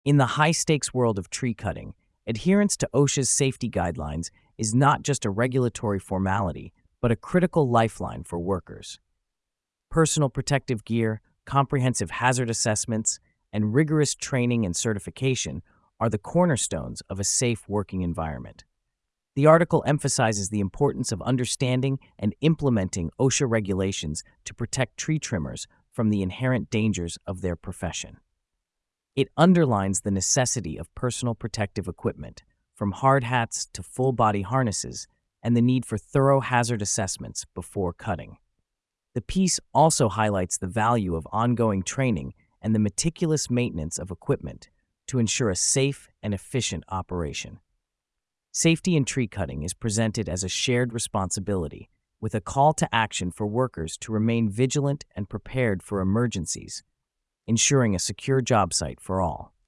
In the high-stakes world of tree cutting, adherence to OSHA's safety guidelines is not just a regulatory formality, but a critical lifeline for workers. Personal protective gear, comprehensive hazard assessments, and rigorous training and certification are the cornerstones of a safe working environment. The article emphasizes the importance of understanding and implementing OSHA regulations to protect tree trimmers from the inherent dangers of their profession. It underlines the necessity of personal protective equipment, from hard hats to full-body harnesses, and the need for thorough hazard assessments before cutting. The piece also highlights the value of ongoing training and the meticulous maintenance of equipment to ensure a safe and efficient operation. Safety in tree cutting is presented as a shared responsibility, with a call to action for workers to remain vigilant and prepared for emergencies, ensuring a secure job site for all.